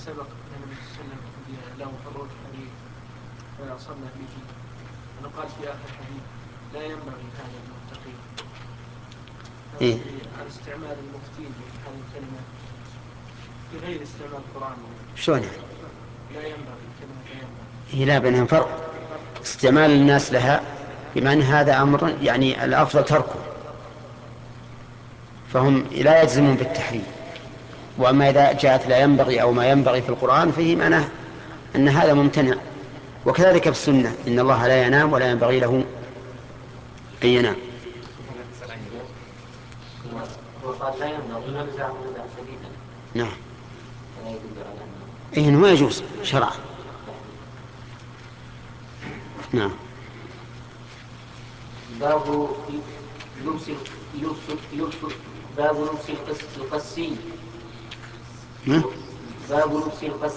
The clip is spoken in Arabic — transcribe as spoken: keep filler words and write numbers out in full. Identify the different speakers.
Speaker 1: سبق النبي صلى الله عليه وسلم له حضور الحديث فصلى به، أنه قال في آخر الحديث لا ينبغي هذا المتقين.
Speaker 2: إيه؟
Speaker 1: على استعمال المفتين بهذه الكلمة في غير استعمال القرآن.
Speaker 2: شلون؟
Speaker 1: لا ينبغي كلمة لا ينبغي.
Speaker 2: هي لا بينهم فرق. استعمال الناس لها بمعنى هذا أمر يعني الأفضل تركه، فهم لا يجزمون بالتحريم. وأما إذا جاءت لا ينبغي أو ما ينبغي في القرآن فيه معناه أن هذا ممتنع. وكذلك في السنة إن الله لا ينام ولا ينبغي له أن ينام.
Speaker 3: هو قال لا ينبغي نزعه نزعا شديدا.
Speaker 2: نعم.
Speaker 3: هذا يدل على
Speaker 2: إيه إنه ما يجوز شرعا. نعم.
Speaker 3: باب لبس لبس لبس باب لبس القس القسي.
Speaker 2: نعم.
Speaker 3: باب لبس القس